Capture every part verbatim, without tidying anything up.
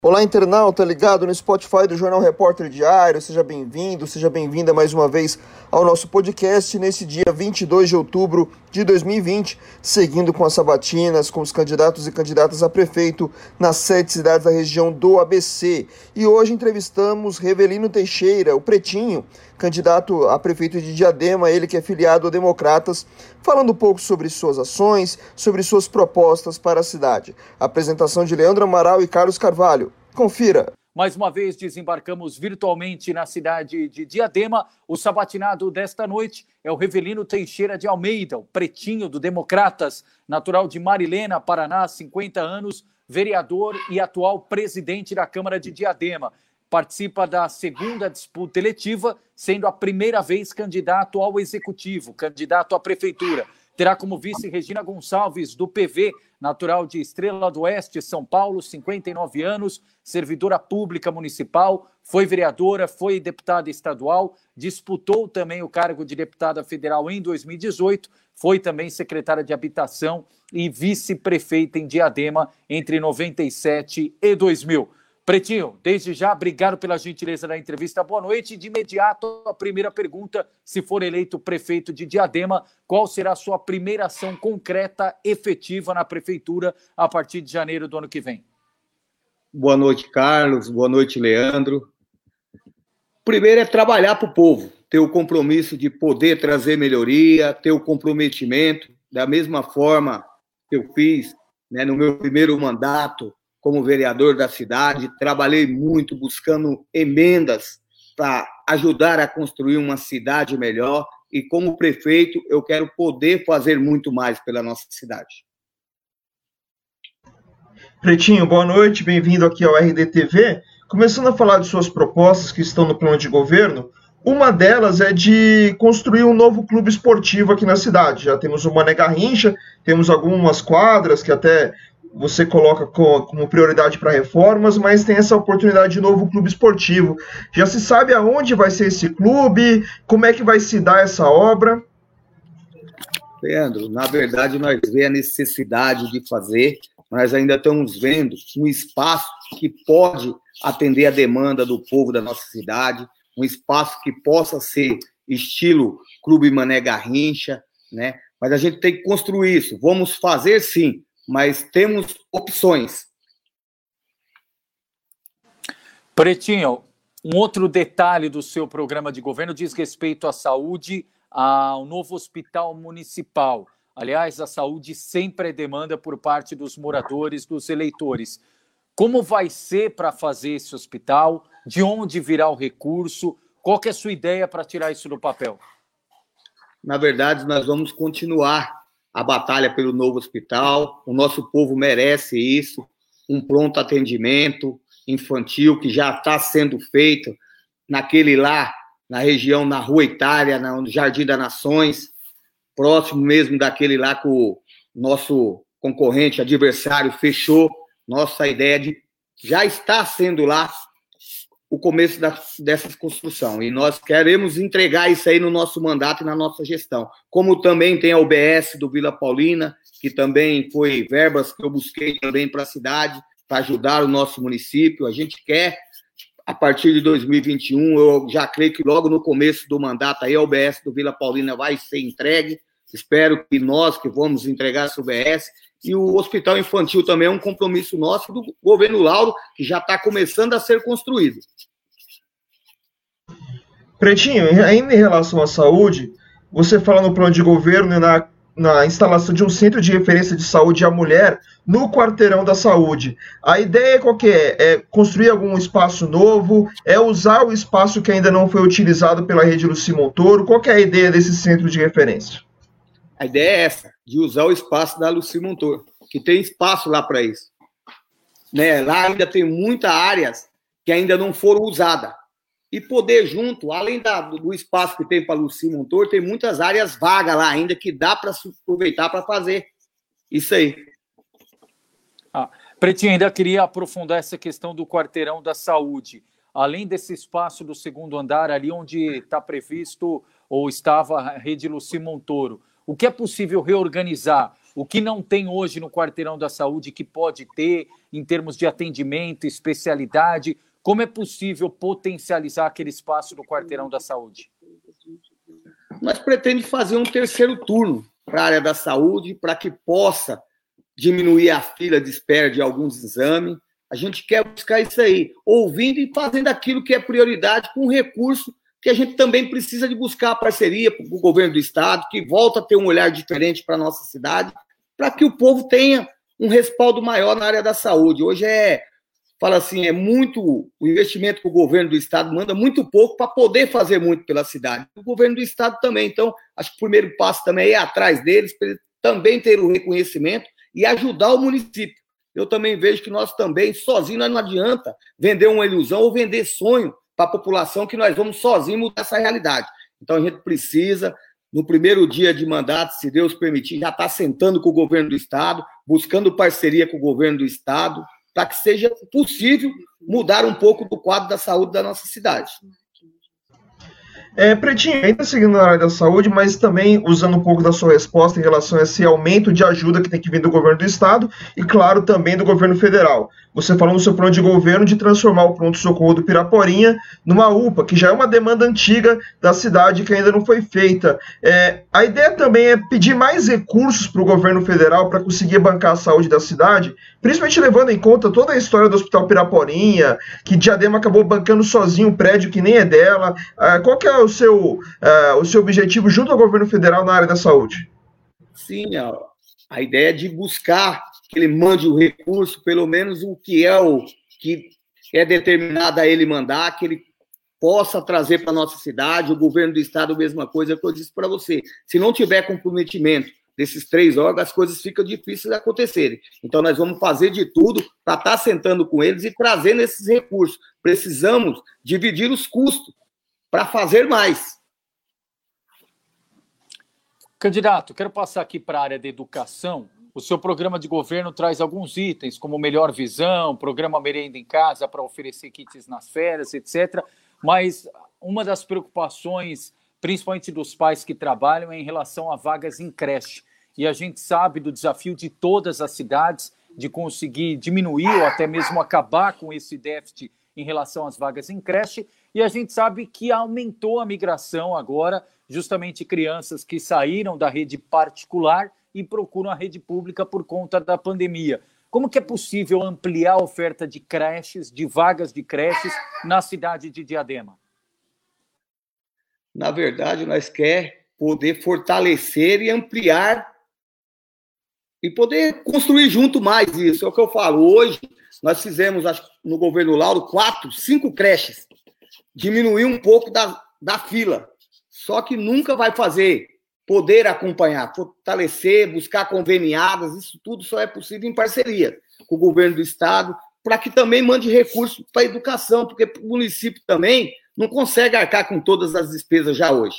Olá, internauta ligado no Spotify do Jornal Repórter Diário, seja bem-vindo, seja bem-vinda mais uma vez ao nosso podcast nesse dia vinte e dois de outubro de dois mil e vinte, seguindo com as sabatinas, com os candidatos e candidatas a prefeito nas sete cidades da região do A B C. E hoje entrevistamos Revelino Teixeira, o Pretinho, candidato a prefeito de Diadema, ele que é filiado a Democratas, falando um pouco sobre suas ações, sobre suas propostas para a cidade. A apresentação de Leandro Amaral e Carlos Carvalho. Confira. Mais uma vez desembarcamos virtualmente na cidade de Diadema. O sabatinado desta noite é o Revelino Teixeira de Almeida, o Pretinho do Democratas, natural de Marilena, Paraná, cinquenta anos, vereador e atual presidente da Câmara de Diadema. Participa da segunda disputa eletiva, sendo a primeira vez candidato ao Executivo, candidato à Prefeitura. Terá como vice Regina Gonçalves, do P V, natural de Estrela do Oeste, São Paulo, cinquenta e nove anos, servidora pública municipal, foi vereadora, foi deputada estadual, disputou também o cargo de deputada federal em dois mil e dezoito, foi também secretária de Habitação e vice-prefeita em Diadema entre noventa e sete e dois mil. Pretinho, desde já, obrigado pela gentileza da entrevista. Boa noite. De imediato, a primeira pergunta: se for eleito prefeito de Diadema, qual será a sua primeira ação concreta, efetiva na prefeitura a partir de janeiro do ano que vem? Boa noite, Carlos. Boa noite, Leandro. Primeiro é trabalhar para o povo, ter o compromisso de poder trazer melhoria, ter o comprometimento, da mesma forma que eu fiz, né, no meu primeiro mandato como vereador da cidade. Trabalhei muito buscando emendas para ajudar a construir uma cidade melhor, e como prefeito eu quero poder fazer muito mais pela nossa cidade. Pretinho, boa noite, bem-vindo aqui ao R D T V. Começando a falar de suas propostas que estão no plano de governo, uma delas é de construir um novo clube esportivo aqui na cidade. Já temos o Mané Garrincha, temos algumas quadras que até você coloca como prioridade para reformas, mas tem essa oportunidade de novo clube esportivo. Já se sabe aonde vai ser esse clube? Como é que vai se dar essa obra? Leandro, na verdade nós vemos a necessidade de fazer, nós ainda estamos vendo um espaço que pode atender a demanda do povo da nossa cidade, um espaço que possa ser estilo Clube Mané Garrincha, né? Mas a gente tem que construir isso. Vamos fazer sim, mas temos opções. Pretinho, um outro detalhe do seu programa de governo diz respeito à saúde, ao novo hospital municipal. Aliás, a saúde sempre é demanda por parte dos moradores, dos eleitores. Como vai ser para fazer esse hospital? De onde virá o recurso? Qual que é a sua ideia para tirar isso do papel? Na verdade, nós vamos continuar a batalha pelo novo hospital. O nosso povo merece isso, um pronto atendimento infantil que já está sendo feito naquele lá, na região, na Rua Itália, no Jardim das Nações, próximo mesmo daquele lá que o nosso concorrente, adversário, fechou. Nossa ideia de já está sendo lá o começo da, dessa construção, e nós queremos entregar isso aí no nosso mandato e na nossa gestão. Como também tem a U B S do Vila Paulina, que também foi verbas que eu busquei também para a cidade, para ajudar o nosso município. A gente quer, a partir de dois mil e vinte e um, eu já creio que logo no começo do mandato aí a U B S do Vila Paulina vai ser entregue. Espero que nós que vamos entregar essa U B S. E o hospital infantil também é um compromisso nosso do governo Lauro, que já está começando a ser construído. Pretinho, ainda em relação à saúde, você fala no plano de governo e na, na instalação de um centro de referência de saúde à mulher no quarteirão da saúde. A ideia qual que é? É construir algum espaço novo? É usar o espaço que ainda não foi utilizado pela rede Luci Montoro? Qual que é a ideia desse centro de referência? A ideia é essa, de usar o espaço da Luci Montoro, que tem espaço lá para isso. Né? Lá ainda tem muitas áreas que ainda não foram usadas. E poder junto, além da, do espaço que tem para a Luci Montoro, tem muitas áreas vagas lá ainda que dá para aproveitar para fazer isso aí. Ah, Pretinho, ainda queria aprofundar essa questão do quarteirão da saúde. Além desse espaço do segundo andar, ali onde está previsto ou estava a rede Luci Montoro, o que é possível reorganizar? O que não tem hoje no Quarteirão da Saúde que pode ter em termos de atendimento, especialidade? Como é possível potencializar aquele espaço do Quarteirão da Saúde? Nós pretendemos fazer um terceiro turno para a área da saúde, para que possa diminuir a fila de espera de alguns exames. A gente quer buscar isso aí, ouvindo e fazendo aquilo que é prioridade com recurso que a gente também precisa de buscar a parceria com o governo do estado, que volta a ter um olhar diferente para a nossa cidade, para que o povo tenha um respaldo maior na área da saúde. Hoje é, fala assim, é muito, o investimento que o governo do estado manda muito pouco para poder fazer muito pela cidade. O governo do estado também, então, acho que o primeiro passo também é ir atrás deles, para eles também ter o reconhecimento e ajudar o município. Eu também vejo que nós também, sozinhos, não adianta vender uma ilusão ou vender sonho para a população que nós vamos sozinhos mudar essa realidade. Então, a gente precisa, no primeiro dia de mandato, se Deus permitir, já estar sentando com o governo do estado, buscando parceria com o governo do estado, para que seja possível mudar um pouco do quadro da saúde da nossa cidade. É, Pretinho, ainda seguindo na área da saúde, mas também usando um pouco da sua resposta em relação a esse aumento de ajuda que tem que vir do governo do estado e, claro, também do governo federal. Você falou no seu plano de governo de transformar o pronto-socorro do Piraporinha numa U P A, que já é uma demanda antiga da cidade que ainda não foi feita. É, a ideia também é pedir mais recursos para o governo federal para conseguir bancar a saúde da cidade, principalmente levando em conta toda a história do Hospital Piraporinha, que Diadema acabou bancando sozinho um prédio que nem é dela. Ah, qual que é o seu, uh, o seu objetivo junto ao governo federal na área da saúde? Sim, a, a ideia é de buscar que ele mande o recurso, pelo menos o que é o que é determinado a ele mandar, que ele possa trazer para a nossa cidade. O governo do estado, a mesma coisa que eu disse para você. Se não tiver comprometimento desses três órgãos, as coisas ficam difíceis de acontecerem. Então, nós vamos fazer de tudo para estar sentando com eles e trazendo esses recursos. Precisamos dividir os custos para fazer mais. Candidato, quero passar aqui para a área da educação. O seu programa de governo traz alguns itens, como Melhor Visão, Programa Merenda em Casa para oferecer kits nas férias, etcétera. Mas uma das preocupações, principalmente dos pais que trabalham, é em relação a vagas em creche. E a gente sabe do desafio de todas as cidades de conseguir diminuir ou até mesmo acabar com esse déficit em relação às vagas em creche. E a gente sabe que aumentou a migração agora, justamente crianças que saíram da rede particular e procuram a rede pública por conta da pandemia. Como que é possível ampliar a oferta de creches, de vagas de creches na cidade de Diadema? Na verdade, nós queremos poder fortalecer e ampliar e poder construir junto mais isso. É o que eu falo. Hoje, nós fizemos, acho, no governo Lauro, quatro, cinco creches. Diminuir um pouco da, da fila. Só que nunca vai fazer poder acompanhar, fortalecer, buscar conveniadas, isso tudo só é possível em parceria com o governo do estado, para que também mande recursos para a educação, porque o município também não consegue arcar com todas as despesas já hoje.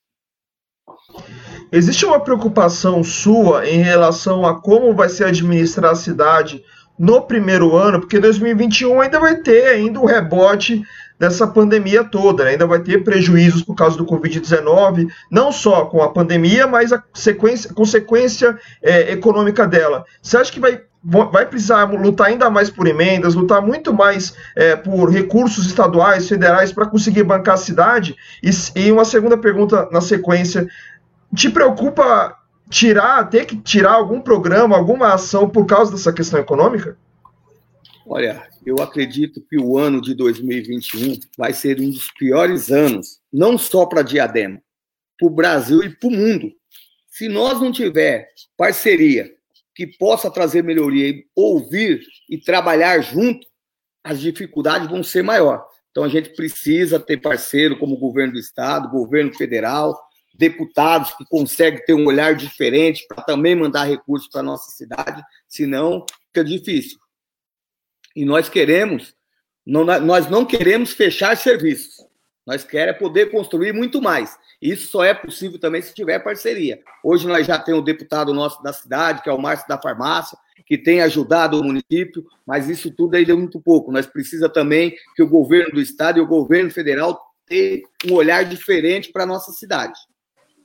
Existe uma preocupação sua em relação a como vai ser administrar a cidade no primeiro ano, porque dois mil e vinte e um ainda vai ter ainda o rebote dessa pandemia toda, né? Ainda vai ter prejuízos por causa do covid dezenove, não só com a pandemia, mas a sequência, consequência é, econômica dela. Você acha que vai, vai precisar lutar ainda mais por emendas, lutar muito mais é, por recursos estaduais, federais, para conseguir bancar a cidade? E, e uma segunda pergunta na sequência, te preocupa tirar, ter que tirar algum programa, alguma ação por causa dessa questão econômica? Olha, eu acredito que o ano de dois mil e vinte e um vai ser um dos piores anos, não só para Diadema, para o Brasil e para o mundo. Se nós não tiver parceria que possa trazer melhoria e ouvir e trabalhar junto, as dificuldades vão ser maiores. Então, a gente precisa ter parceiro como o governo do estado, governo federal, deputados que conseguem ter um olhar diferente para também mandar recursos para a nossa cidade, senão fica difícil. E nós queremos, não, nós não queremos fechar serviços. Nós queremos poder construir muito mais. Isso só é possível também se tiver parceria. Hoje nós já temos o deputado nosso da cidade, que é o Márcio da Farmácia, que tem ajudado o município, mas isso tudo ainda é muito pouco. Nós precisamos também que o governo do estado e o governo federal tenham um olhar diferente para a nossa cidade.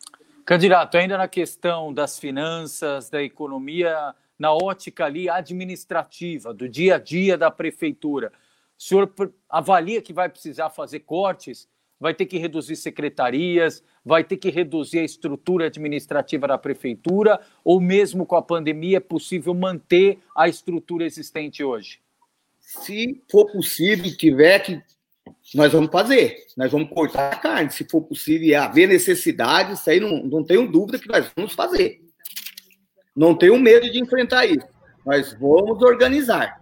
Candidato, ainda na questão das finanças, da economia, na ótica ali administrativa, do dia a dia da prefeitura, o senhor avalia que vai precisar fazer cortes? Vai ter que reduzir secretarias, vai ter que reduzir a estrutura administrativa da prefeitura, ou mesmo com a pandemia é possível manter a estrutura existente hoje? Se for possível, tiver que, nós vamos fazer, nós vamos cortar a carne, se for possível e haver necessidade, isso aí não, não tenho dúvida que nós vamos fazer. Não tenho medo de enfrentar isso, nós vamos organizar.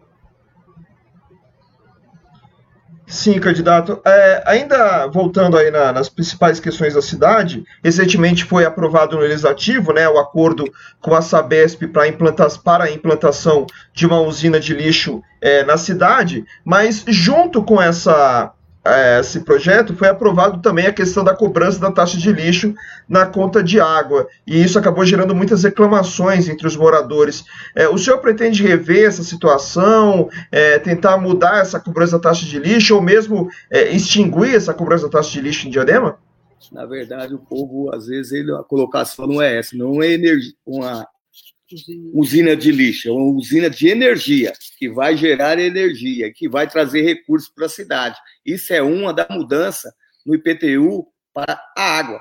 Sim, candidato. É, ainda voltando aí na, nas principais questões da cidade, recentemente foi aprovado no Legislativo, né, o acordo com a Sabesp para implanta para a implantação de uma usina de lixo é, na cidade, mas junto com essa, é, esse projeto foi aprovado também a questão da cobrança da taxa de lixo na conta de água, e isso acabou gerando muitas reclamações entre os moradores. É, o senhor pretende rever essa situação, é, tentar mudar essa cobrança da taxa de lixo, ou mesmo é, extinguir essa cobrança da taxa de lixo em Diadema? Na verdade, o povo, às vezes, ele, a colocação não é essa, não é energia, uma usina de lixo, é uma usina de energia, que vai gerar energia, que vai trazer recursos para a cidade. Isso é uma da mudança no I P T U para a água.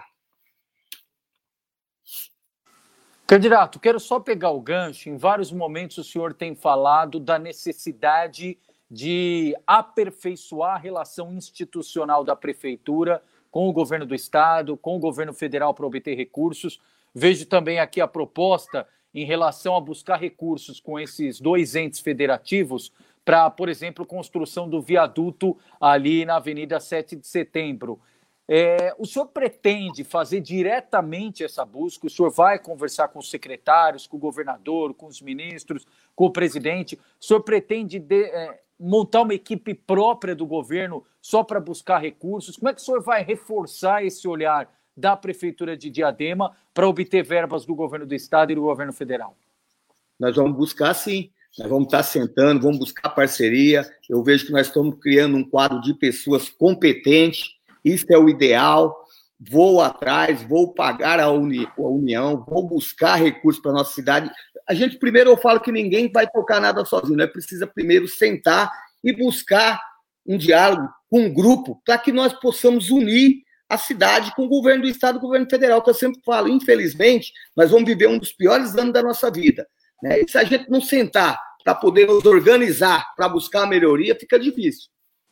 Candidato, quero só pegar o gancho. Em vários momentos o senhor tem falado da necessidade de aperfeiçoar a relação institucional da prefeitura com o governo do estado, com o governo federal para obter recursos. Vejo também aqui a proposta em relação a buscar recursos com esses dois entes federativos para, por exemplo, construção do viaduto ali na Avenida sete de Setembro. É, o senhor pretende fazer diretamente essa busca? O senhor vai conversar com os secretários, com o governador, com os ministros, com o presidente? O senhor pretende de, é, montar uma equipe própria do governo só para buscar recursos? Como é que o senhor vai reforçar esse olhar da Prefeitura de Diadema para obter verbas do governo do estado e do governo federal? Nós vamos buscar, sim. Nós vamos estar sentando, vamos buscar parceria. Eu vejo que nós estamos criando um quadro de pessoas competentes. Isso é o ideal. Vou atrás, vou pagar a, uni, a União, vou buscar recursos para a nossa cidade. A gente, primeiro, eu falo que ninguém vai tocar nada sozinho, né? Precisa primeiro sentar e buscar um diálogo com um grupo para que nós possamos unir a cidade com o governo do estado e o governo federal, que eu sempre falo, infelizmente, nós vamos viver um dos piores anos da nossa vida, né? E se a gente não sentar para poder nos organizar, para buscar a melhoria, fica difícil.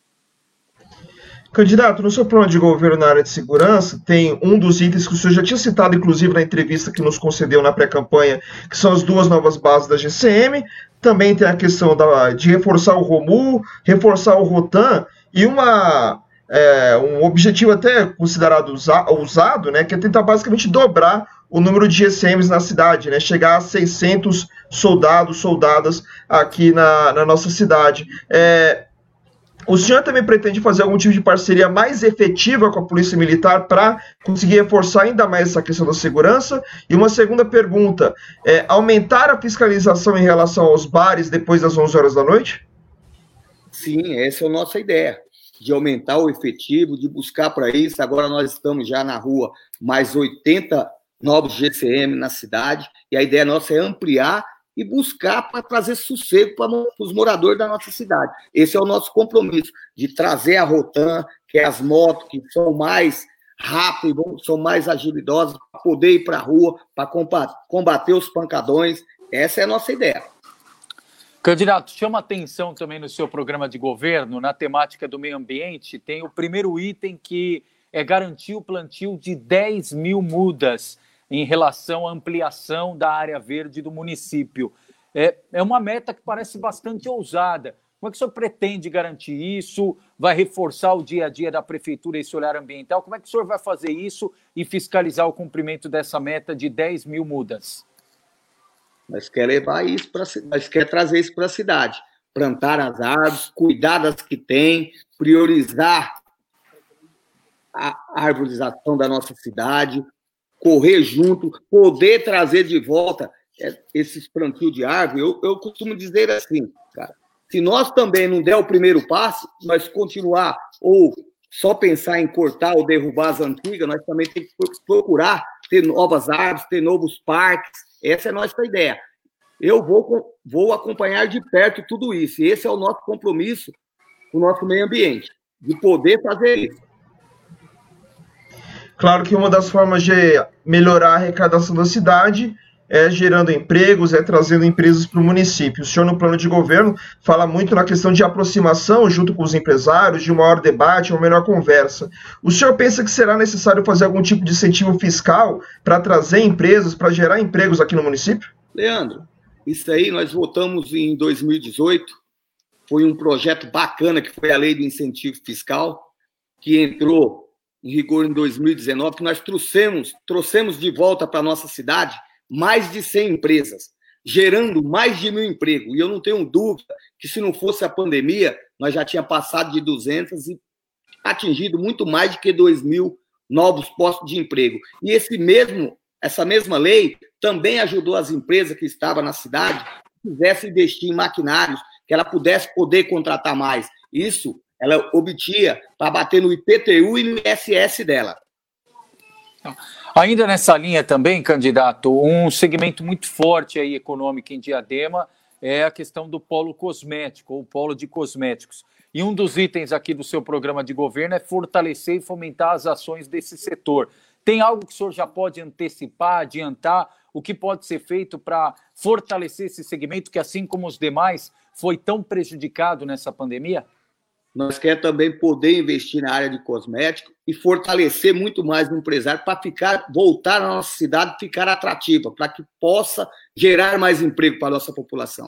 Candidato, no seu plano de governo na área de segurança, tem um dos itens que o senhor já tinha citado, inclusive, na entrevista que nos concedeu na pré-campanha, que são as duas novas bases da G C M. Também tem a questão da, de reforçar o ROMU, reforçar o ROTAN, e uma, é, um objetivo até considerado usa, usado, né, que é tentar basicamente dobrar o número de G C Ms na cidade, né, chegar a seiscentos soldados, soldadas aqui na, na nossa cidade. É, O senhor também pretende fazer algum tipo de parceria mais efetiva com a Polícia Militar para conseguir reforçar ainda mais essa questão da segurança? E uma segunda pergunta, é aumentar a fiscalização em relação aos bares depois das onze horas da noite? Sim, essa é a nossa ideia, de aumentar o efetivo, de buscar para isso. Agora nós estamos já na rua mais oitenta novos G C M na cidade, e a ideia nossa é ampliar e buscar para trazer sossego para os moradores da nossa cidade. Esse é o nosso compromisso, de trazer a Rotan, que é as motos que são mais rápidas, são mais agilidosas, para poder ir para a rua, para combater os pancadões. Essa é a nossa ideia. Candidato, chama atenção também no seu programa de governo, na temática do meio ambiente, tem o primeiro item que é garantir o plantio de dez mil mudas em relação à ampliação da área verde do município. É, é uma meta que parece bastante ousada. Como é que o senhor pretende garantir isso? Vai reforçar o dia a dia da prefeitura, esse olhar ambiental? Como é que o senhor vai fazer isso e fiscalizar o cumprimento dessa meta de dez mil mudas? Nós queremos levar isso para, nós queremos trazer isso para a cidade. Plantar as árvores, cuidar das que tem, priorizar a arborização da nossa cidade, correr junto, poder trazer de volta esses plantios de árvore. Eu, eu costumo dizer assim, cara, se nós também não der o primeiro passo, nós continuar ou só pensar em cortar ou derrubar as antigas, nós também temos que procurar ter novas árvores, ter novos parques. Essa é a nossa ideia. Eu vou, vou acompanhar de perto tudo isso. E esse é o nosso compromisso com o nosso meio ambiente, de poder fazer isso. Claro que uma das formas de melhorar a arrecadação da cidade é gerando empregos, é trazendo empresas para o município. O senhor, no plano de governo, fala muito na questão de aproximação junto com os empresários, de um maior debate, uma melhor conversa. O senhor pensa que será necessário fazer algum tipo de incentivo fiscal para trazer empresas, para gerar empregos aqui no município? Leandro, isso aí nós votamos em dois mil e dezoito, foi um projeto bacana, que foi a lei do incentivo fiscal, que entrou em rigor em dois mil e dezenove, que nós trouxemos, trouxemos de volta para a nossa cidade mais de cem empresas, gerando mais de mil empregos. E eu não tenho dúvida que, se não fosse a pandemia, nós já tínhamos passado de duzentos e atingido muito mais do que dois mil novos postos de emprego. E esse mesmo, essa mesma lei também ajudou as empresas que estavam na cidade, que quisessem investir em maquinários, que ela pudesse poder contratar mais. Isso ela obtinha para bater no I P T U e no I S S dela. Ainda nessa linha também, candidato, um segmento muito forte aí econômico em Diadema é a questão do polo cosmético, ou polo de cosméticos. E um dos itens aqui do seu programa de governo é fortalecer e fomentar as ações desse setor. Tem algo que o senhor já pode antecipar, adiantar, o que pode ser feito para fortalecer esse segmento que, assim como os demais, foi tão prejudicado nessa pandemia? Nós queremos também poder investir na área de cosmético e fortalecer muito mais o empresário para ficar, voltar à nossa cidade, ficar atrativa, para que possa gerar mais emprego para a nossa população.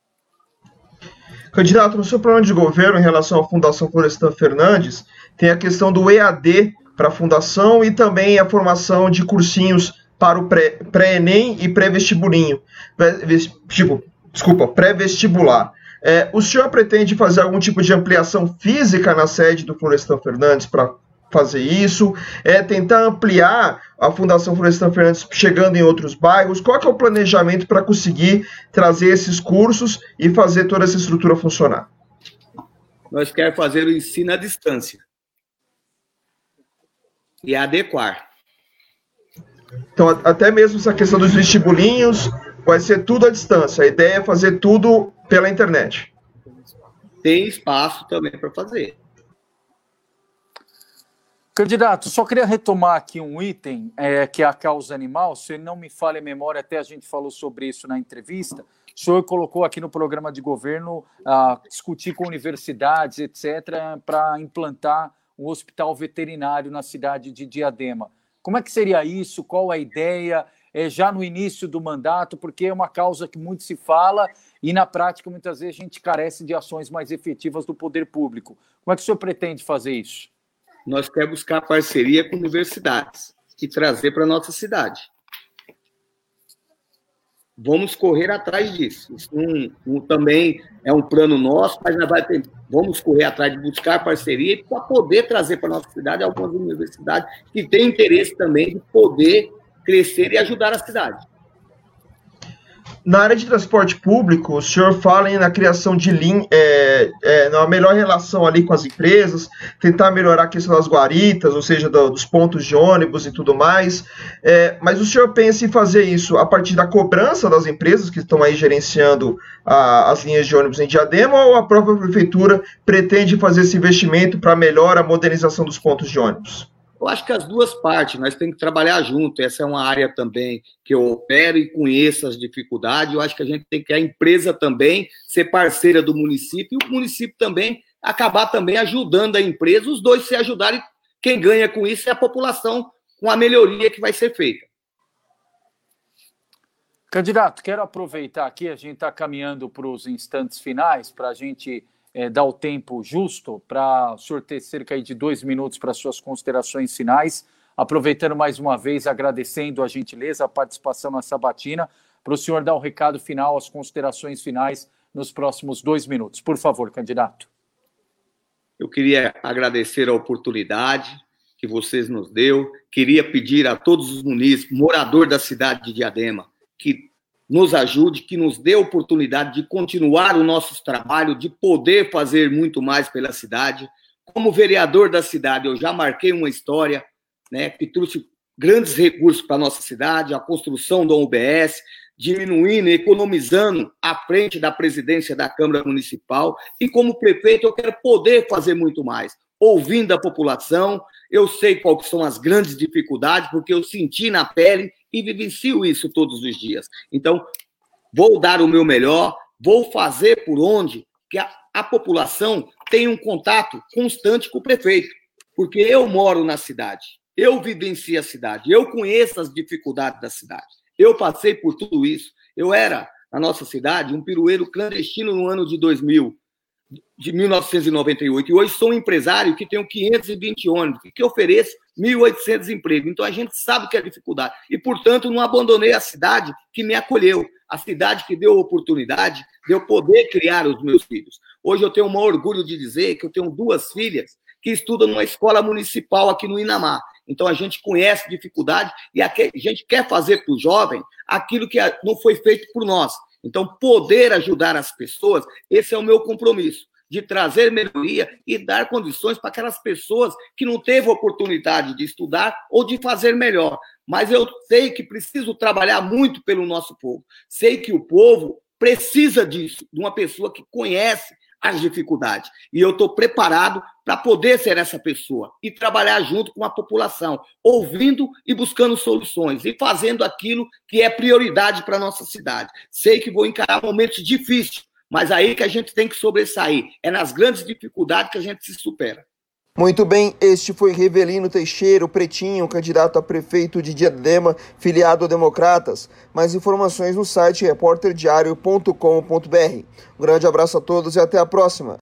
Candidato, no seu plano de governo, em relação à Fundação Florestan Fernandes, tem a questão do E A D para a Fundação e também a formação de cursinhos para o pré, pré-ENEM e pré-vestibulinho. Tipo, desculpa, pré-vestibular. É, o senhor pretende fazer algum tipo de ampliação física na sede do Florestan Fernandes para fazer isso? É tentar ampliar a Fundação Florestan Fernandes chegando em outros bairros? Qual que é o planejamento para conseguir trazer esses cursos e fazer toda essa estrutura funcionar? Nós queremos fazer o ensino à distância e adequar. Então, até mesmo essa questão dos vestibulinhos vai ser tudo à distância. A ideia é fazer tudo pela internet. Tem espaço também para fazer. Candidato, só queria retomar aqui um item, é, que é a causa animal. Se não me falha a memória, até a gente falou sobre isso na entrevista. O senhor colocou aqui no programa de governo a discutir com universidades, etcétera, para implantar um hospital veterinário na cidade de Diadema. Como é que seria isso? Qual a ideia? É já no início do mandato, porque é uma causa que muito se fala e, na prática, muitas vezes a gente carece de ações mais efetivas do poder público. Como é que o senhor pretende fazer isso? Nós queremos buscar parceria com universidades e trazer para a nossa cidade. Vamos correr atrás disso. Isso um, um, também é um plano nosso, mas nós vai ter, vamos correr atrás de buscar parceria para poder trazer para a nossa cidade algumas universidades que têm interesse também de poder crescer e ajudar a cidade. Na área de transporte público, o senhor fala na criação de linha, é, é, na melhor relação ali com as empresas, tentar melhorar a questão das guaritas, ou seja, do, dos pontos de ônibus e tudo mais, é, mas o senhor pensa em fazer isso a partir da cobrança das empresas que estão aí gerenciando a, as linhas de ônibus em Diadema, ou a própria prefeitura pretende fazer esse investimento para melhorar a modernização dos pontos de ônibus? Eu acho que as duas partes, nós temos que trabalhar junto. Essa é uma área também que eu opero e conheço as dificuldades. Eu acho que a gente tem que, a empresa também, ser parceira do município e o município também acabar também ajudando a empresa, os dois se ajudarem. Quem ganha com isso é a população, com a melhoria que vai ser feita. Candidato, quero aproveitar aqui, a gente está caminhando para os instantes finais, para a gente... É, dar o tempo justo para o senhor ter cerca de dois minutos para suas considerações finais, aproveitando mais uma vez, agradecendo a gentileza, a participação na sabatina, para o senhor dar o recado final, as considerações finais nos próximos dois minutos. Por favor, candidato. Eu queria agradecer a oportunidade que vocês nos deu, queria pedir a todos os munícipes, moradores da cidade de Diadema, que nos ajude, que nos dê a oportunidade de continuar o nosso trabalho, de poder fazer muito mais pela cidade. Como vereador da cidade, eu já marquei uma história, né, que trouxe grandes recursos para a nossa cidade, a construção da U B S, diminuindo, economizando à frente da presidência da Câmara Municipal. E como prefeito, eu quero poder fazer muito mais, ouvindo a população. Eu sei quais são as grandes dificuldades, porque eu senti na pele e vivencio isso todos os dias. Então, vou dar o meu melhor, vou fazer por onde que a, a população tenha um contato constante com o prefeito, porque eu moro na cidade, eu vivencio a cidade, eu conheço as dificuldades da cidade, eu passei por tudo isso. Eu era, na nossa cidade, um pirueiro clandestino no ano de dois mil, de mil novecentos e noventa e oito, e hoje sou um empresário que tenho quinhentos e vinte ônibus, que ofereço mil e oitocentos empregos. Então, a gente sabe que é dificuldade. E, portanto, não abandonei a cidade que me acolheu, a cidade que deu oportunidade de eu poder criar os meus filhos. Hoje eu tenho o maior orgulho de dizer que eu tenho duas filhas que estudam numa escola municipal aqui no Inhamar. Então, a gente conhece dificuldade e a gente quer fazer para o jovem aquilo que não foi feito por nós. Então, poder ajudar as pessoas, esse é o meu compromisso, de trazer melhoria e dar condições para aquelas pessoas que não teve oportunidade de estudar ou de fazer melhor. Mas eu sei que preciso trabalhar muito pelo nosso povo. Sei que o povo precisa disso, de uma pessoa que conhece as dificuldades. E eu estou preparado para poder ser essa pessoa e trabalhar junto com a população, ouvindo e buscando soluções e fazendo aquilo que é prioridade para a nossa cidade. Sei que vou encarar momentos difíceis, mas aí que a gente tem que sobressair. É nas grandes dificuldades que a gente se supera. Muito bem, este foi Revelino Teixeira, o Pretinho, candidato a prefeito de Diadema, filiado a Democratas. Mais informações no site repórter diário ponto com ponto br. Um grande abraço a todos e até a próxima.